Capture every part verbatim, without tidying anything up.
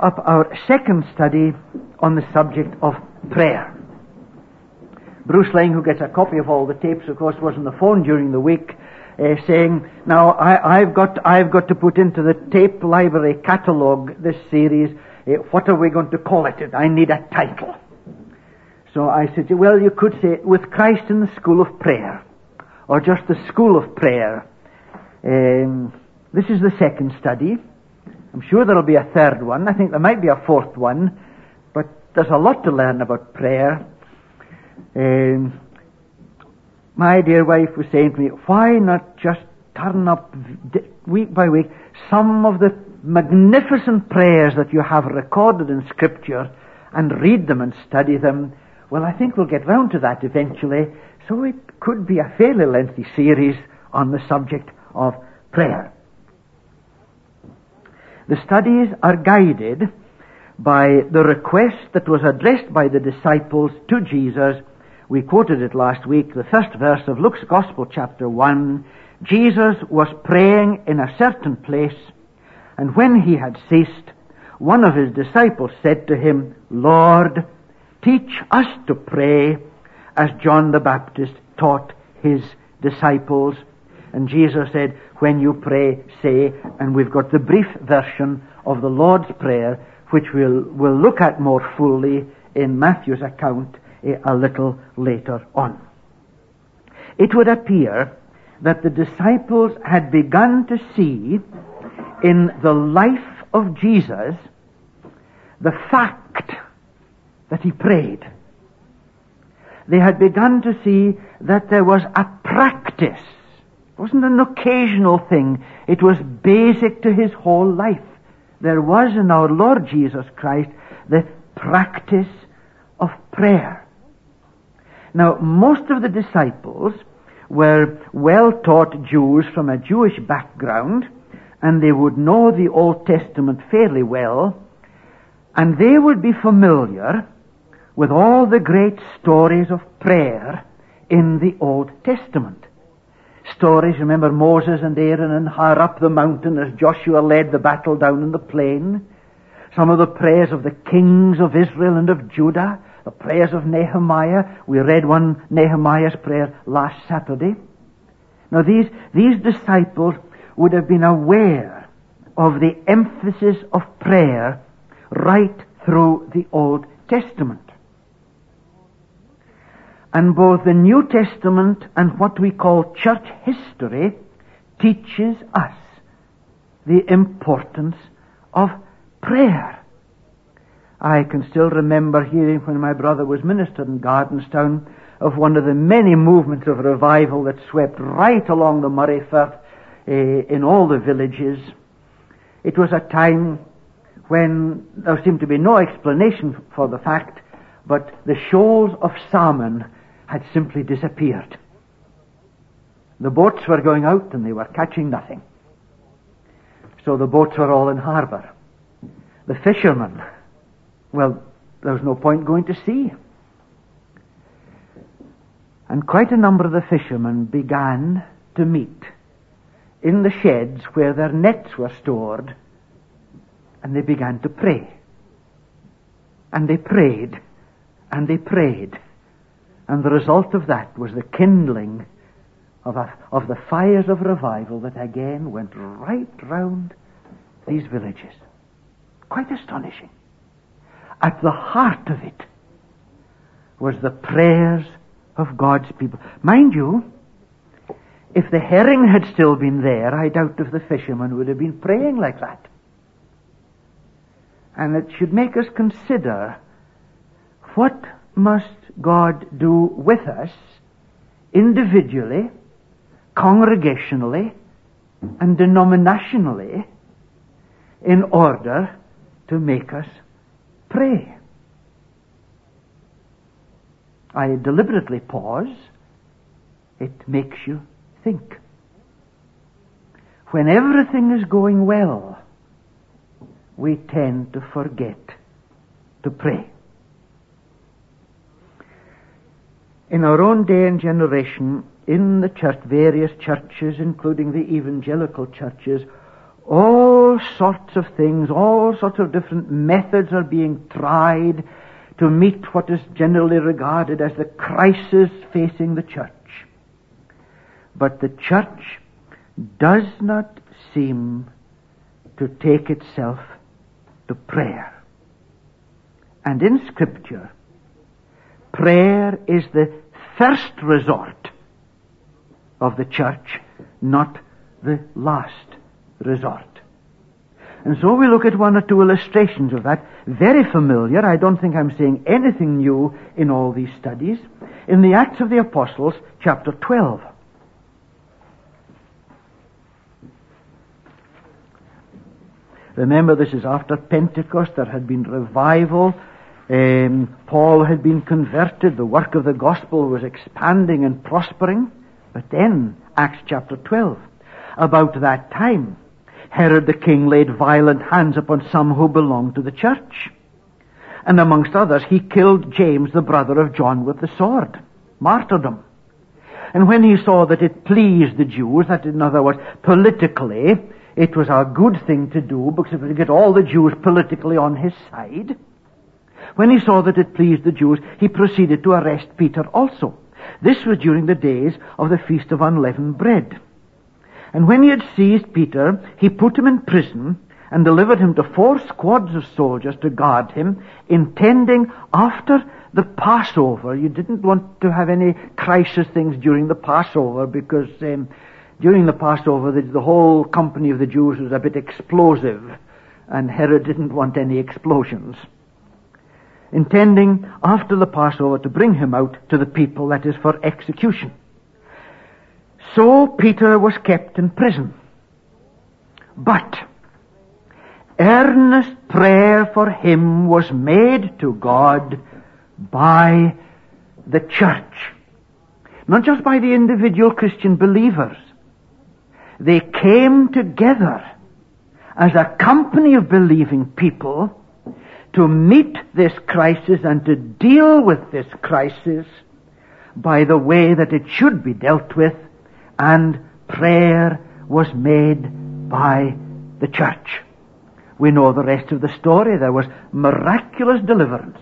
up our second study on the subject of prayer. Bruce Lang, who gets a copy of all the tapes, of course, was on the phone during the week, uh, saying, "Now I, I've got I've got to put into the tape library catalogue this series. Uh, what are we going to call it? I need a title." So I said, "Well, you could say With Christ in the School of Prayer, or just the School of Prayer." Um, this is the second study. I'm sure there'll be a third one. I think there might be a fourth one, but there's a lot to learn about prayer. Um, my dear wife was saying to me, "Why not just turn up week by week some of the magnificent prayers that you have recorded in Scripture and read them and study them?" Well, I think we'll get round to that eventually, so it could be a fairly lengthy series on the subject of prayer. The studies are guided by the request that was addressed by the disciples to Jesus. We quoted it last week, the first verse of Luke's Gospel, chapter one. Jesus was praying in a certain place, and when he had ceased, one of his disciples said to him, "Lord, teach us to pray as John the Baptist taught his disciples." And Jesus said, "When you pray, say," and we've got the brief version of the Lord's Prayer, which we'll, we'll look at more fully in Matthew's account a, a little later on. It would appear that the disciples had begun to see in the life of Jesus the fact that he prayed. They had begun to see that there was a practice. It wasn't an occasional thing. It was basic to his whole life. There was in our Lord Jesus Christ the practice of prayer. Now, most of the disciples were well-taught Jews from a Jewish background, and they would know the Old Testament fairly well, and they would be familiar with all the great stories of prayer in the Old Testament. Stories, remember Moses and Aaron and higher up the mountain as Joshua led the battle down in the plain. Some of the prayers of the kings of Israel and of Judah. The prayers of Nehemiah. We read one Nehemiah's prayer last Saturday. Now these, these disciples would have been aware of the emphasis of prayer right through the Old Testament. And both the New Testament and what we call church history teaches us the importance of prayer. I can still remember hearing when my brother was minister in Gardenstown of one of the many movements of revival that swept right along the Murray Firth uh, in all the villages. It was a time when there seemed to be no explanation for the fact, but the shoals of salmon had simply disappeared. The boats were going out and they were catching nothing. So the boats were all in harbour. The fishermen, well, there was no point going to sea. And quite a number of the fishermen began to meet in the sheds where their nets were stored, and they began to pray. And they prayed, and they prayed. And the result of that was the kindling of, a, of the fires of revival that again went right round these villages. Quite astonishing. At the heart of it was the prayers of God's people. Mind you, if the herring had still been there, I doubt if the fishermen would have been praying like that. And it should make us consider, what must God do with us individually, congregationally, and denominationally in order to make us pray? I deliberately pause. It makes you think. When everything is going well, we tend to forget to pray. In our own day and generation, in the church, various churches, including the evangelical churches, All sorts of things, all sorts of different methods are being tried to meet what is generally regarded as the crisis facing the church. But the church does not seem to take itself to prayer. And in Scripture, prayer is the first resort of the church, not the last resort. And so we look at one or two illustrations of that, very familiar. I don't think I'm saying anything new in all these studies. In the Acts of the Apostles, chapter twelve. Remember, this is after Pentecost. There had been revival. Um, Paul had been converted. The work of the gospel was expanding and prospering. But then, Acts chapter twelve, about that time, Herod the king laid violent hands upon some who belonged to the church. And amongst others, he killed James, the brother of John, with the sword. Martyrdom. And when he saw that it pleased the Jews, that in other words, politically, it was a good thing to do, because it would get all the Jews politically on his side. When he saw that it pleased the Jews, he proceeded to arrest Peter also. This was during the days of the Feast of Unleavened Bread. And when he had seized Peter, he put him in prison and delivered him to four squads of soldiers to guard him, intending after the Passover. You didn't want to have any crisis things during the Passover, because um, during the Passover the, the whole company of the Jews was a bit explosive, and Herod didn't want any explosions. Intending after the Passover to bring him out to the people, that is, for execution. So Peter was kept in prison. But earnest prayer for him was made to God by the church. Not just by the individual Christian believers. They came together as a company of believing people to meet this crisis and to deal with this crisis by the way that it should be dealt with, and prayer was made by the church. We know the rest of the story. There was miraculous deliverance.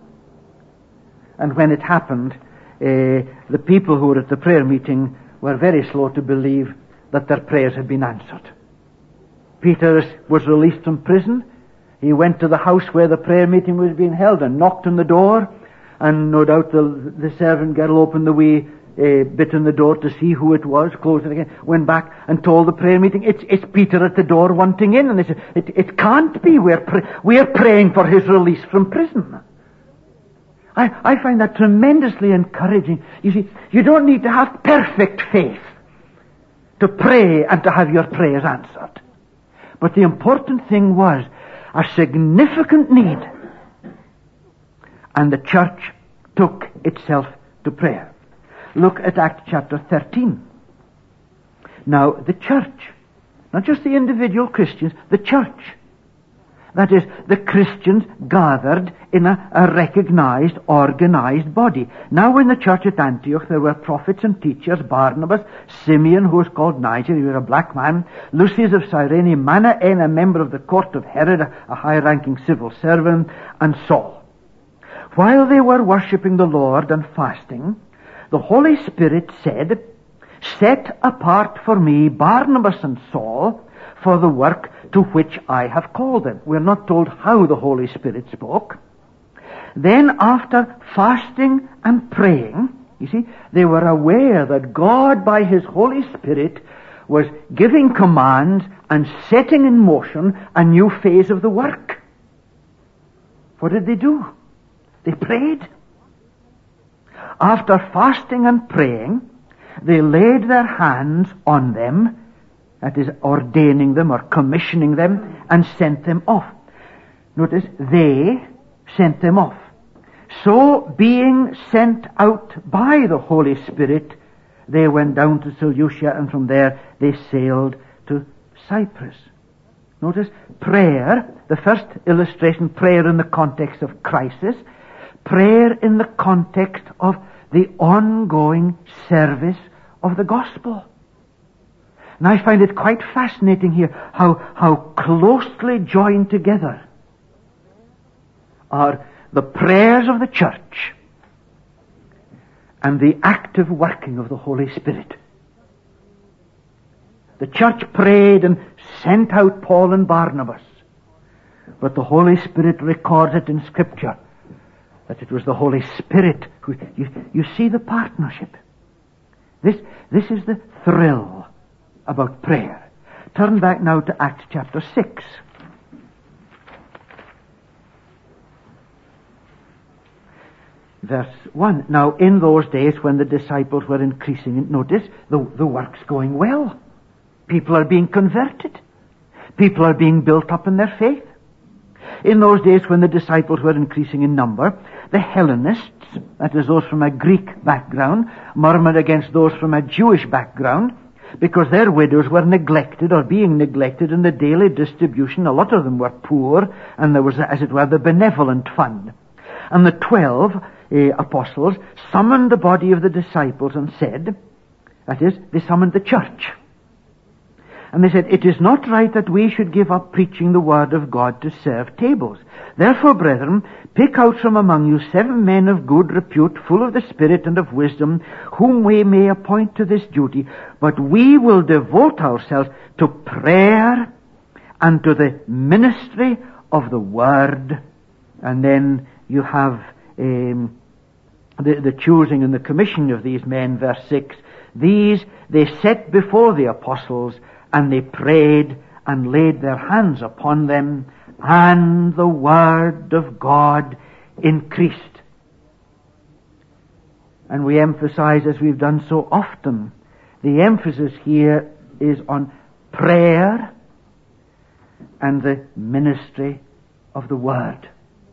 And when it happened, uh, the people who were at the prayer meeting were very slow to believe that their prayers had been answered. Peter was released from prison. He went to the house where the prayer meeting was being held and knocked on the door, and no doubt the, the servant girl opened the wee uh, bit in the door to see who it was, closed it again, went back and told the prayer meeting, it's, it's Peter at the door wanting in. And they said, it, it can't be, we're, pray- we're praying for his release from prison. I, I find that tremendously encouraging. You see, you don't need to have perfect faith to pray and to have your prayers answered. But the important thing was a significant need, and the church took itself to prayer. Look at Acts chapter thirteen. Now, the church, not just the individual Christians, the church, that is, the Christians gathered in a, a recognized, organized body. Now in the church at Antioch there were prophets and teachers, Barnabas, Simeon, who was called Niger, he was a black man, Lucius of Cyrene, Manaen, a member of the court of Herod, a, a high-ranking civil servant, and Saul. While they were worshipping the Lord and fasting, the Holy Spirit said, "Set apart for me Barnabas and Saul for the work to which I have called them." We're not told how the Holy Spirit spoke. Then after fasting and praying, you see, they were aware that God by His Holy Spirit was giving commands and setting in motion a new phase of the work. What did they do? They prayed. After fasting and praying, they laid their hands on them, that is, ordaining them or commissioning them, and sent them off. Notice, they sent them off. So, being sent out by the Holy Spirit, they went down to Seleucia, and from there they sailed to Cyprus. Notice, prayer, the first illustration, prayer in the context of crisis, prayer in the context of the ongoing service of the gospel. And I find it quite fascinating here how, how closely joined together are the prayers of the church and the active working of the Holy Spirit. The church prayed and sent out Paul and Barnabas, but the Holy Spirit records it in Scripture that it was the Holy Spirit who... You, you see the partnership. This, this is the thrill about prayer. Turn back now to Acts chapter six. Verse one. Now in those days when the disciples were increasing, notice, the, the work's going well. People are being converted. People are being built up in their faith. In those days when the disciples were increasing in number, the Hellenists, that is those from a Greek background, murmured against those from a Jewish background, because their widows were neglected or being neglected in the daily distribution. A lot of them were poor, and there was, as it were, the benevolent fund. And the twelve uh, apostles summoned the body of the disciples and said, that is, they summoned the church. And they said, it is not right that we should give up preaching the word of God to serve tables. Therefore, brethren, pick out from among you seven men of good repute, full of the Spirit and of wisdom, whom we may appoint to this duty. But we will devote ourselves to prayer and to the ministry of the word. And then you have um, the, the choosing and the commissioning of these men, verse six. These they set before the apostles, and they prayed and laid their hands upon them, and the word of God increased. And we emphasize, as we've done so often, the emphasis here is on prayer and the ministry of the word.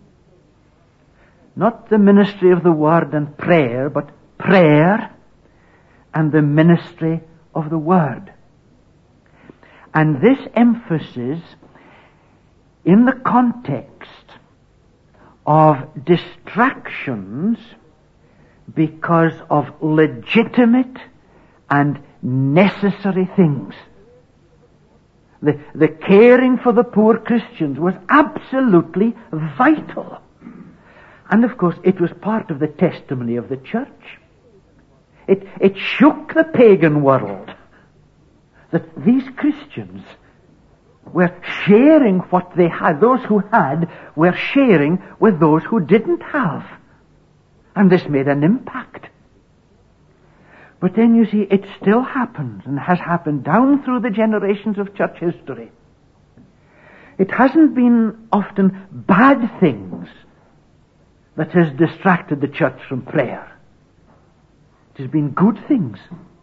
Not the ministry of the word and prayer, but prayer and the ministry of the word. And this emphasis in the context of distractions because of legitimate and necessary things. The, the caring for the poor Christians was absolutely vital. And of course it was part of the testimony of the church. It, it shook the pagan world that these Christians were sharing what they had. Those who had were sharing with those who didn't have. And this made an impact. But then you see, it still happens and has happened down through the generations of church history. It hasn't been often bad things that has distracted the church from prayer. It has been good things.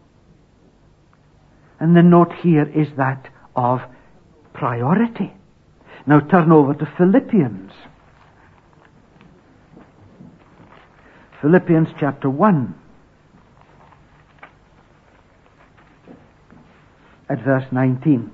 And the note here is that of priority. Now turn over to Philippians. Philippians chapter one. At verse nineteen.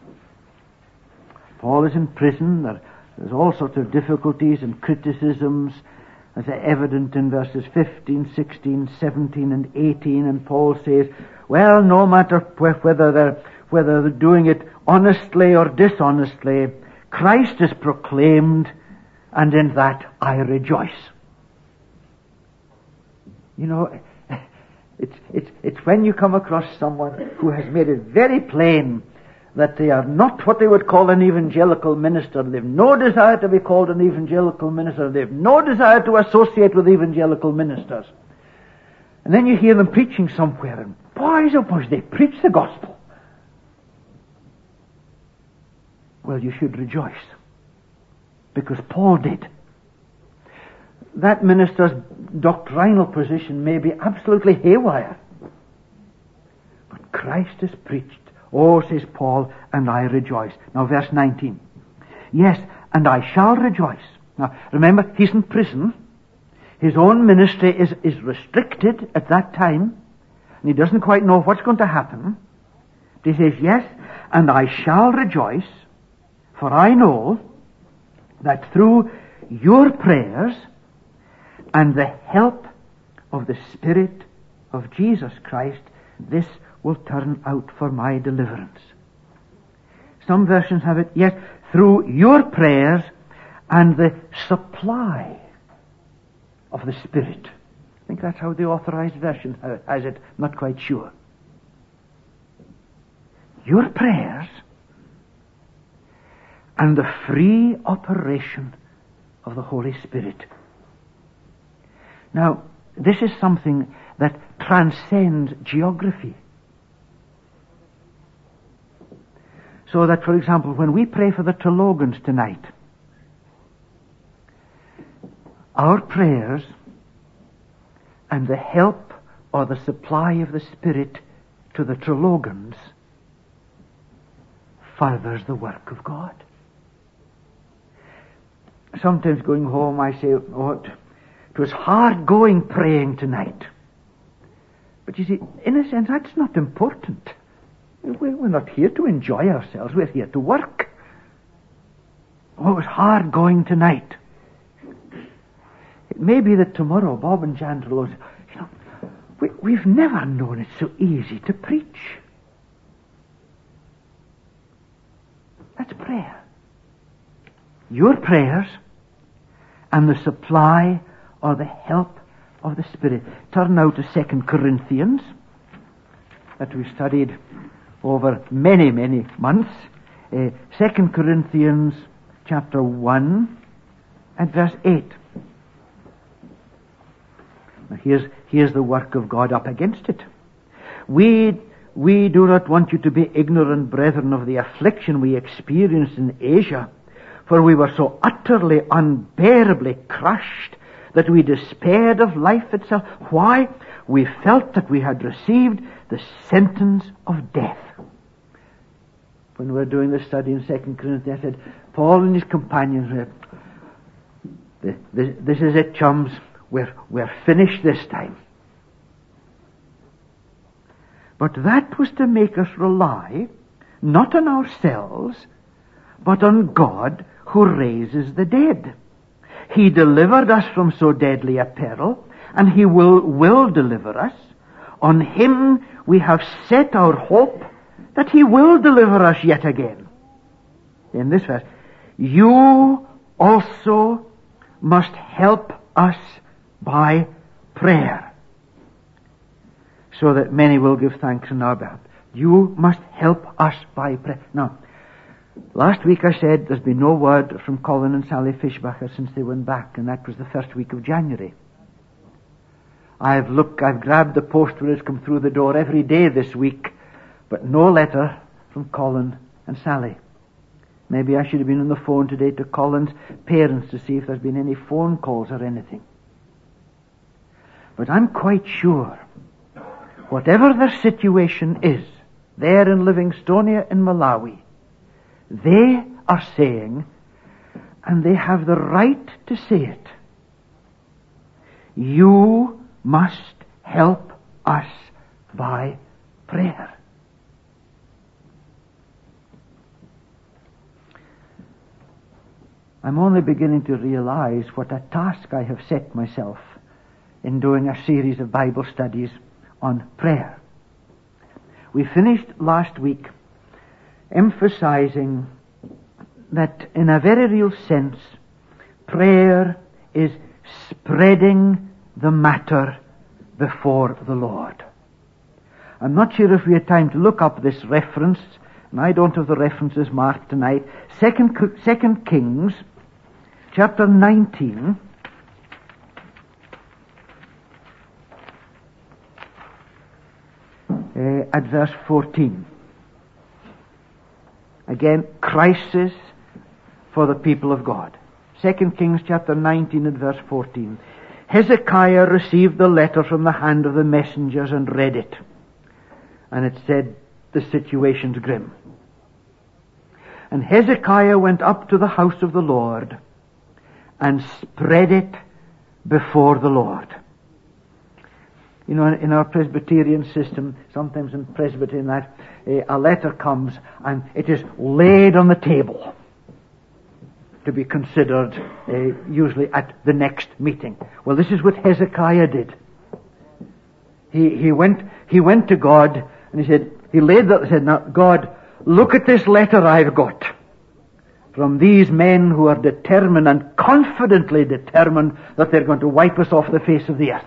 Paul is in prison. There, there's all sorts of difficulties and criticisms as are evident in verses fifteen, sixteen, seventeen, and eighteen. And Paul says, well, no matter whether they're, whether they're doing it honestly or dishonestly, Christ is proclaimed, and in that I rejoice. You know, it's, it's, it's when you come across someone who has made it very plain that they are not what they would call an evangelical minister. They've no desire to be called an evangelical minister. They've no desire to associate with evangelical ministers. And then you hear them preaching somewhere, and boys, oh boys, they preach the gospel. Well, you should rejoice, because Paul did. That minister's doctrinal position may be absolutely haywire, but Christ is preached. Oh, says Paul, and I rejoice. Now, verse nineteen. Yes, and I shall rejoice. Now, remember, he's in prison. His own ministry is, is restricted at that time, and he doesn't quite know what's going to happen. But he says, yes, and I shall rejoice, for I know that through your prayers and the help of the Spirit of Jesus Christ, this will turn out for my deliverance. Some versions have it, yes, through your prayers and the supply of the Spirit. I think that's how the Authorized Version has it, not quite sure. Your prayers and the free operation of the Holy Spirit. Now, this is something that transcends geography. So that, for example, when we pray for the Trelogans tonight, our prayers and the help or the supply of the Spirit to the Trelogans furthers the work of God. Sometimes going home I say, oh, it was hard going praying tonight. But you see, in a sense, that's not important. We're not here to enjoy ourselves. We're here to work. Oh, it was hard going tonight. It may be that tomorrow Bob and Jan will say, you know, we, we've never known it so easy to preach. That's prayer. Your prayers and the supply or the help of the Spirit. Turn now to Second Corinthians that we studied over many, many months. Uh, Second Corinthians chapter one and verse eight. Now here's, here's the work of God up against it. We, we do not want you to be ignorant, brethren, of the affliction we experienced in Asia, for we were so utterly, unbearably crushed that we despaired of life itself. Why? We felt that we had received the sentence of death. When we were doing the study in Second Corinthians, I said, Paul and his companions said, this, this is it, chums. We're, we're finished this time. But that was to make us rely not on ourselves, but on God who raises the dead. He delivered us from so deadly a peril, and He will, will deliver us. On Him we have set our hope that He will deliver us yet again. In this verse, you also must help us by prayer, so that many will give thanks on our behalf. You must help us by prayer. Now, last week I said there's been no word from Colin and Sally Fishbacher since they went back, and that was the first week of January. I've looked, I've grabbed the post where it's come through the door every day this week, but no letter from Colin and Sally. Maybe I should have been on the phone today to Colin's parents to see if there's been any phone calls or anything. But I'm quite sure, whatever their situation is, there in Livingstonia in Malawi, they are saying, and they have the right to say it, you must help us by prayer. I'm only beginning to realize what a task I have set myself in doing a series of Bible studies on prayer. We finished last week emphasizing that in a very real sense, prayer is spreading the matter before the Lord. I'm not sure if we had time to look up this reference, and I don't have the references marked tonight. Second, Second Kings, chapter nineteen, uh, at verse fourteen. Again, crisis for the people of God. Second Kings chapter nineteen and verse fourteen. Hezekiah received the letter from the hand of the messengers and read it. And it said, the situation's grim. And Hezekiah went up to the house of the Lord and spread it before the Lord. You know, in our Presbyterian system, sometimes in Presbyterian that, a letter comes and it is laid on the table to be considered uh, usually at the next meeting. Well, this is what Hezekiah did. He, he went, he went to God And he said, he laid that and said, now, God, look at this letter I've got from these men who are determined and confidently determined that they're going to wipe us off the face of the earth.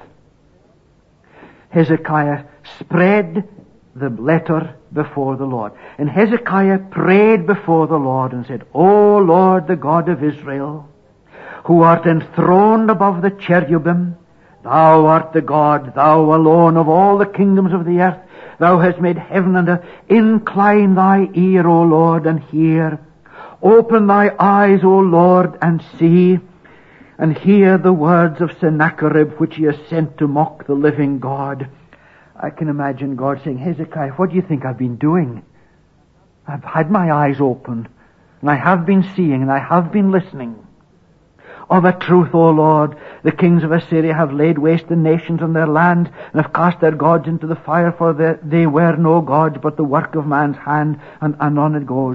Hezekiah spread the letter before the Lord. And Hezekiah prayed before the Lord and said, O Lord, the God of Israel, who art enthroned above the cherubim, thou art the God, thou alone of all the kingdoms of the earth. Thou hast made heaven and earth. Incline thy ear, O Lord, and hear. Open thy eyes, O Lord, and see, and hear the words of Sennacherib, which he has sent to mock the living God. I can imagine God saying, Hezekiah, what do you think I've been doing? I've had my eyes open, and I have been seeing, and I have been listening. Of a truth, O Lord, the kings of Assyria have laid waste the nations and their land, and have cast their gods into the fire, for they, they were no gods, but the work of man's hand, and, and on it goes.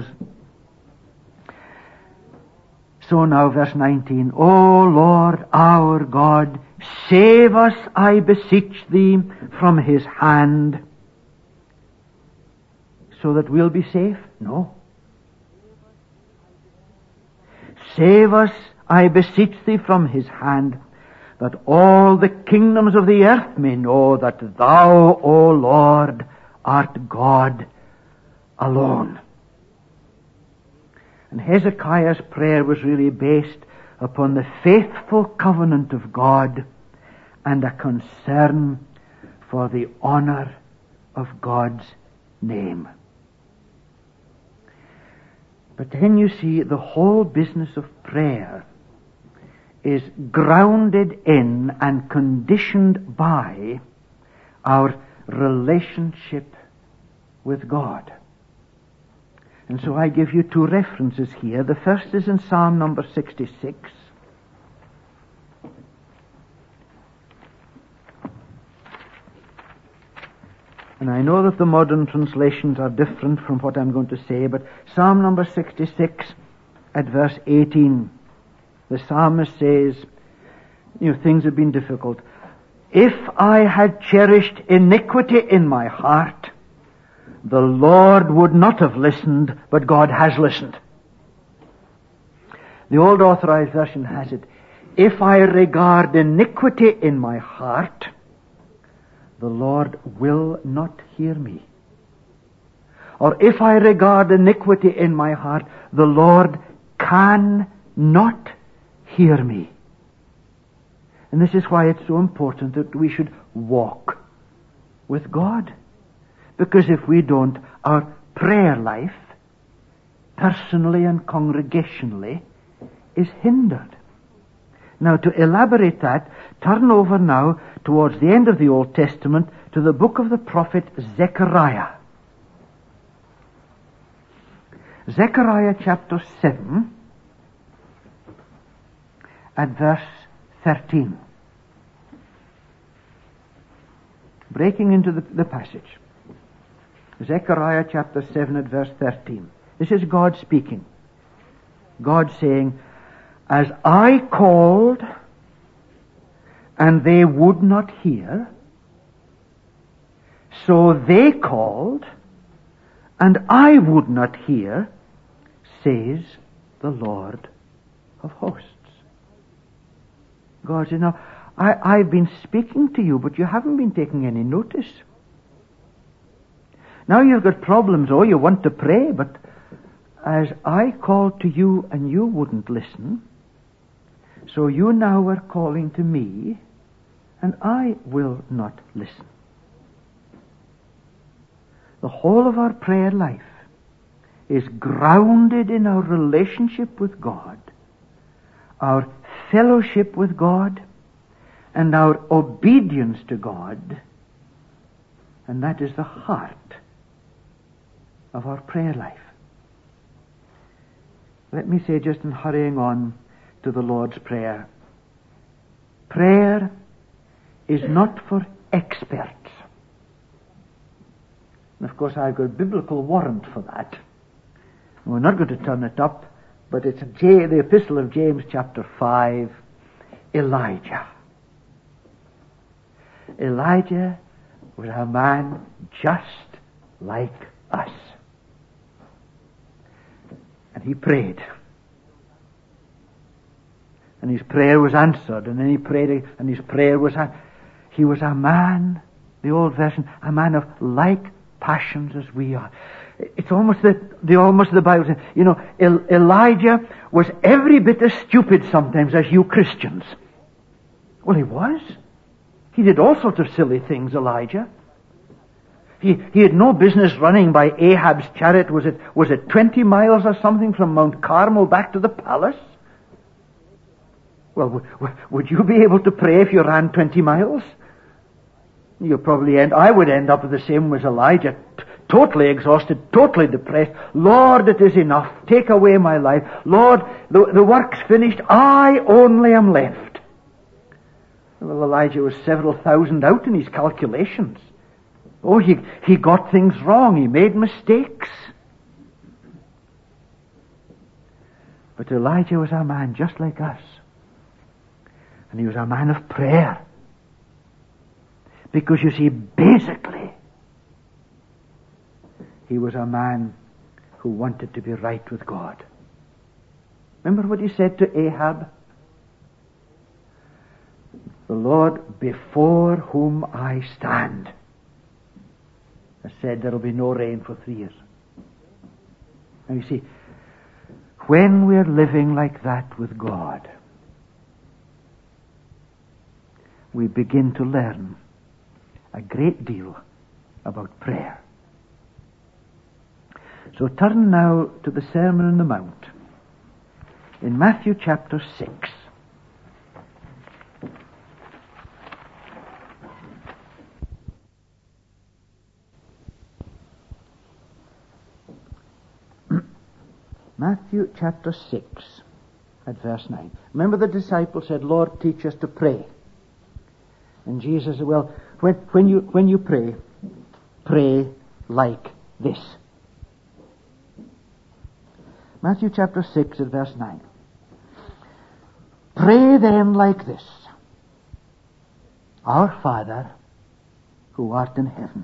So now, verse nineteen, O Lord, our God, save us, I beseech thee, from his hand, so that we'll be safe? No. Save us, I beseech thee, from his hand, that all the kingdoms of the earth may know that thou, O Lord, art God alone. And Hezekiah's prayer was really based upon the faithful covenant of God and a concern for the honor of God's name. But then you see, the whole business of prayer is grounded in and conditioned by our relationship with God. And so I give you two references here. The first is in Psalm number sixty-six. And I know that the modern translations are different from what I'm going to say, but Psalm number sixty-six at verse eighteen, the psalmist says, you know, things have been difficult. If I had cherished iniquity in my heart, the Lord would not have listened, but God has listened. The Old Authorized Version has it, if I regard iniquity in my heart, the Lord will not hear me. Or if I regard iniquity in my heart, the Lord can not hear me. And this is why it's so important that we should walk with God. Because if we don't, our prayer life, personally and congregationally, is hindered. Now, to elaborate that, turn over now towards the end of the Old Testament to the book of the prophet Zechariah. Zechariah chapter seven at verse thirteen. Breaking into the, the passage. Zechariah chapter seven at verse thirteen. This is God speaking. God saying, as I called, and they would not hear, so they called, and I would not hear, says the Lord of hosts. God says, now, I, I've been speaking to you, but you haven't been taking any notice. Now you've got problems. Oh, you want to pray, but as I called to you and you wouldn't listen, so you now are calling to me and I will not listen. The whole of our prayer life is grounded in our relationship with God, our fellowship with God, and our obedience to God, and that is the heart of our prayer life. Let me say, just in hurrying on to the Lord's Prayer, prayer is not for experts. And of course I've got a biblical warrant for that. We're not going to turn it up, but it's J, the Epistle of James chapter five, Elijah. Elijah was a man just like us. And he prayed. And his prayer was answered. And then he prayed, and his prayer was answered. He was a man, the old version, a man of like passions as we are. It's almost the, the almost the Bible says, you know, El- Elijah was every bit as stupid sometimes as you Christians. Well, he was. He did all sorts of silly things, Elijah. He he had no business running by Ahab's chariot. Was it was it twenty miles or something from Mount Carmel back to the palace? Well, w- w- would you be able to pray if you ran twenty miles? You'll probably end, I would end up with the same as Elijah, t- totally exhausted, totally depressed. Lord, it is enough. Take away my life. Lord, the, the work's finished. I only am left. Well, Elijah was several thousand out in his calculations. Oh, he, he got things wrong. He made mistakes. But Elijah was a man just like us. And he was a man of prayer. Because, you see, basically, he was a man who wanted to be right with God. Remember what he said to Ahab? The Lord before whom I stand has said there will be no rain for three years. Now you see, when we're living like that with God, we begin to learn a great deal about prayer. So turn now to the Sermon on the Mount in Matthew chapter six. Matthew chapter six at verse nine. Remember the disciples said, Lord, teach us to pray. And Jesus said, well, when, when you when you pray, pray like this. Matthew chapter six at verse nine. Pray then like this. Our Father, who art in heaven,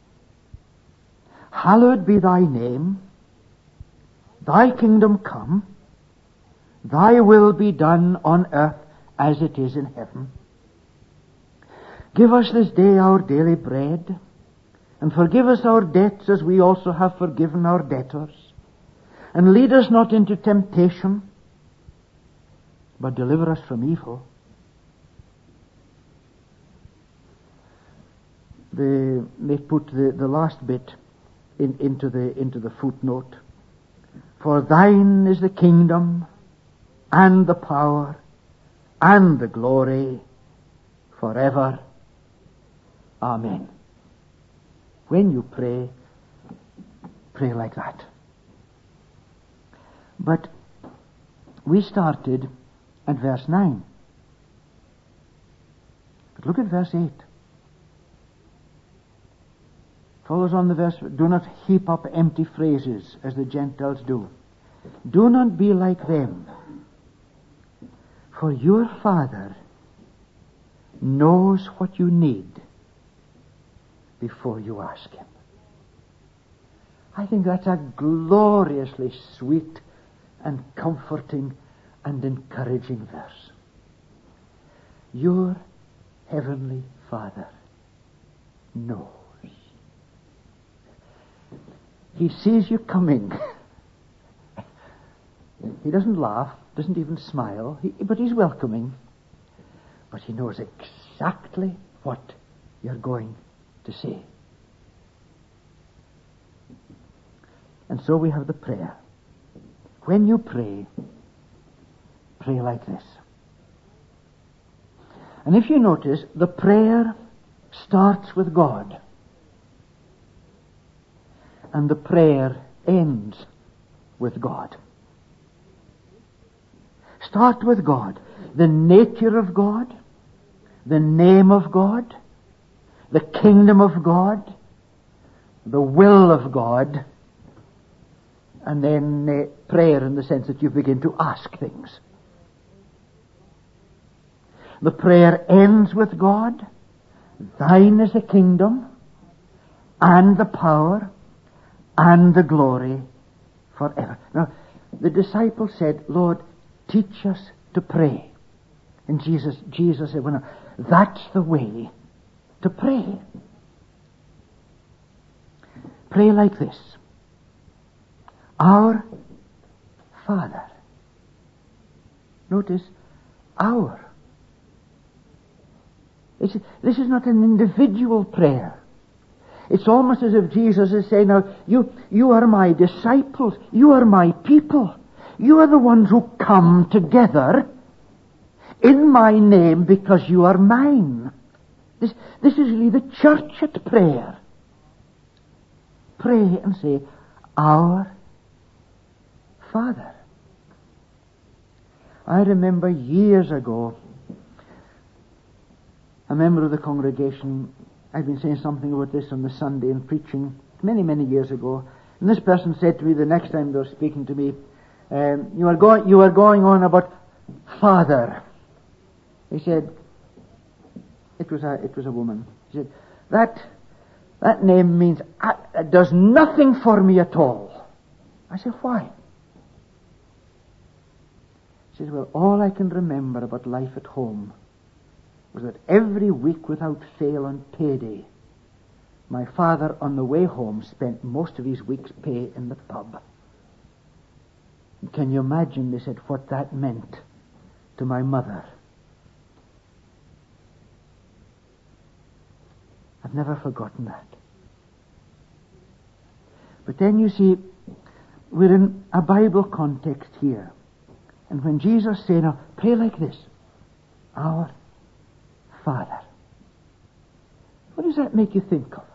hallowed be thy name. Thy kingdom come. Thy will be done on earth as it is in heaven. Give us this day our daily bread, and forgive us our debts as we also have forgiven our debtors. And lead us not into temptation, but deliver us from evil. They, they put the, the last bit in, into the into the footnote. For thine is the kingdom, and the power, and the glory, forever. Amen. When you pray, pray like that. But we started at verse nine. But look at verse eight. Follows on the verse, do not heap up empty phrases as the Gentiles do. Do not be like them. For your Father knows what you need before you ask Him. I think that's a gloriously sweet and comforting and encouraging verse. Your Heavenly Father knows. He sees you coming. He doesn't laugh, doesn't even smile, he, but He's welcoming. But He knows exactly what you're going to say. And so we have the prayer. When you pray, pray like this. And if you notice, the prayer starts with God. And the prayer ends with God. Start with God. The nature of God, the name of God, the kingdom of God, the will of God, and then uh, prayer in the sense that you begin to ask things. The prayer ends with God. Thine is the kingdom and the power and the glory forever. Now, the disciples said, Lord, teach us to pray. And Jesus, Jesus said, well, no, that's the way to pray. Pray like this. Our Father. Notice, our. This is, this is not an individual prayer. It's almost as if Jesus is saying, now, you, you are my disciples. You are my people. You are the ones who come together in my name because you are mine. This, this is really the church at prayer. Pray and say, our Father. I remember years ago, a member of the congregation, I'd been saying something about this on the Sunday in preaching many, many years ago, and this person said to me the next time they were speaking to me, um, you are going, you are going on about Father. He said, it was a, it was a woman. He said, that, that name means, uh, it does nothing for me at all. I said, why? He said, well, all I can remember about life at home was that every week without fail on payday, my father on the way home spent most of his week's pay in the pub. And can you imagine, they said, what that meant to my mother? I've never forgotten that. But then you see, we're in a Bible context here. And when Jesus said, now, pray like this, our Father. What does that make you think of?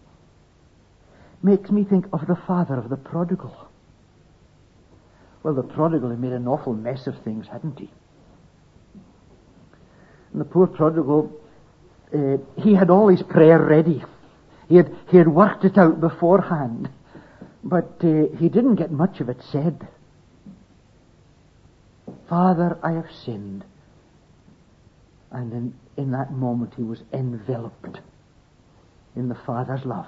Makes me think of the father of the prodigal. Well, the prodigal had made an awful mess of things, hadn't he? And the poor prodigal, uh, he had all his prayer ready. He had, he had worked it out beforehand. But uh, he didn't get much of it said. Father, I have sinned. And in, in that moment he was enveloped in the Father's love.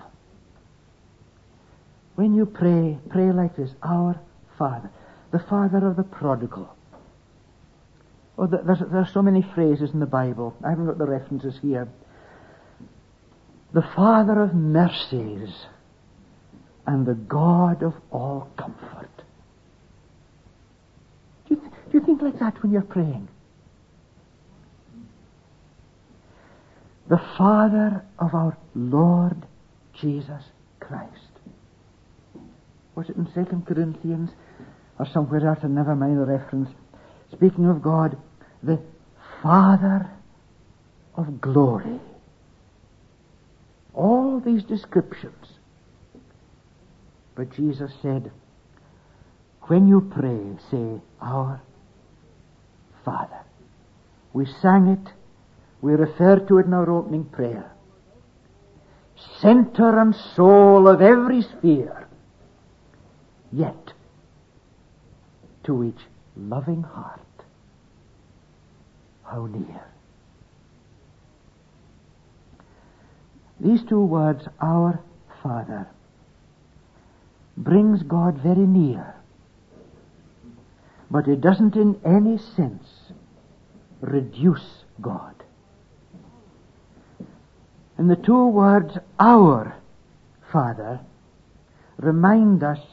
When you pray, pray like this, our Father, the Father of the prodigal. Oh, there's, there are so many phrases in the Bible. I haven't got the references here. The Father of mercies and the God of all comfort. Do you, th- do you think like that when you're praying? The Father of our Lord Jesus Christ. Was it in Second Corinthians or somewhere else? Never mind the reference. Speaking of God, the Father of glory. All these descriptions. But Jesus said, when you pray, say, our Father. We sang it. We refer to it in our opening prayer. Center and soul of every sphere, yet to each loving heart, how near. These two words, our Father, brings God very near, but it doesn't in any sense reduce God. And the two words, our Father, remind us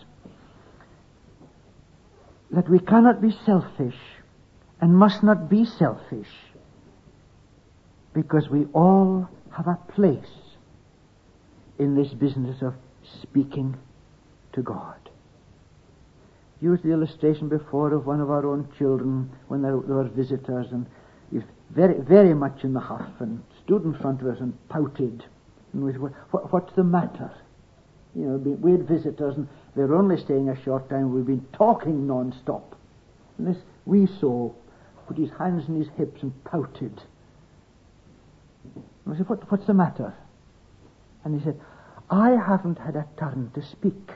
that we cannot be selfish and must not be selfish, because we all have a place in this business of speaking to God. Used the illustration before of one of our own children when there were visitors, and he was very, very much in the huff and stood in front of us and pouted. And we said, what, what's the matter? You know, we had visitors and they were only staying a short time. We've been talking non-stop. And this wee soul put his hands on his hips and pouted. And we said, what, what's the matter? And he said, I haven't had a turn to speak.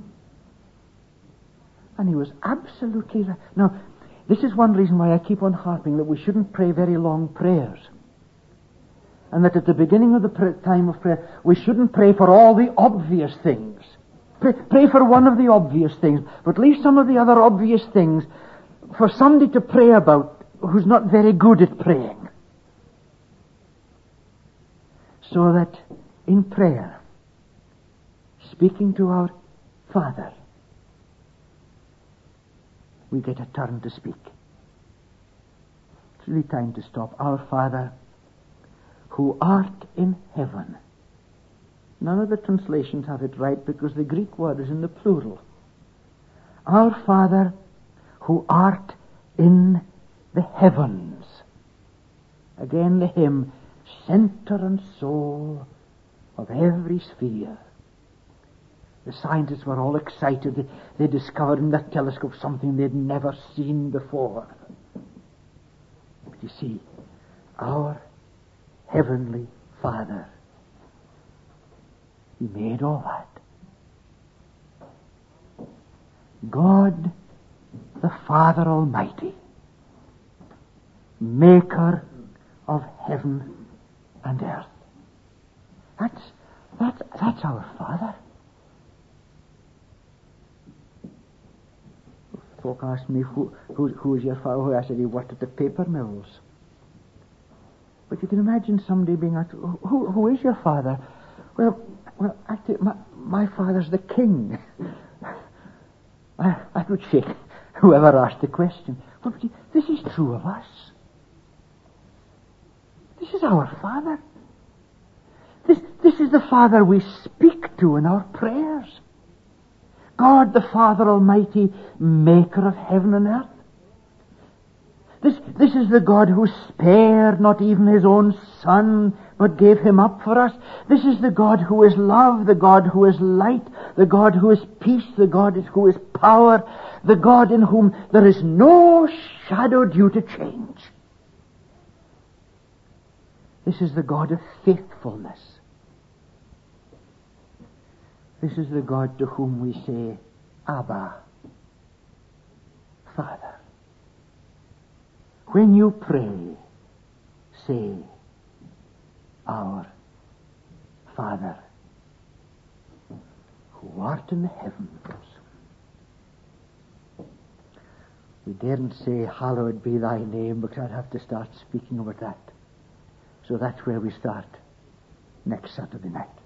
And he was absolutely right. Now, this is one reason why I keep on harping that we shouldn't pray very long prayers. And that at the beginning of the pr- time of prayer, we shouldn't pray for all the obvious things. Pray, pray for one of the obvious things, but leave some of the other obvious things for somebody to pray about who's not very good at praying. So that in prayer, speaking to our Father, we get a turn to speak. It's really time to stop. Our Father, who art in heaven. None of the translations have it right because the Greek word is in the plural. Our Father, who art in the heavens. Again the hymn, center and soul of every sphere. The scientists were all excited. They, they discovered in that telescope something they'd never seen before. But you see, our Heavenly Father, He made all that. God, the Father Almighty, maker of heaven and earth. That's, that's, that's our Father. Folk asked me, who, who, who is your father? I said, he worked at the paper mills. But you can imagine somebody being asked, who, who is your father? Well, well, actually, my, my father's the king. I, I would say, whoever asked the question, well, this is true of us. This is our Father. This, this is the Father we speak to in our prayers. God the Father Almighty, maker of heaven and earth. This, this is the God who spared not even His own Son, but gave Him up for us. This is the God who is love, the God who is light, the God who is peace, the God who is power, the God in whom there is no shadow due to change. This is the God of faithfulness. This is the God to whom we say, Abba, Father. When you pray, say, Our Father, who art in the heavens. We daren't say, Hallowed be thy name, because I'd have to start speaking about that. So that's where we start next Saturday night.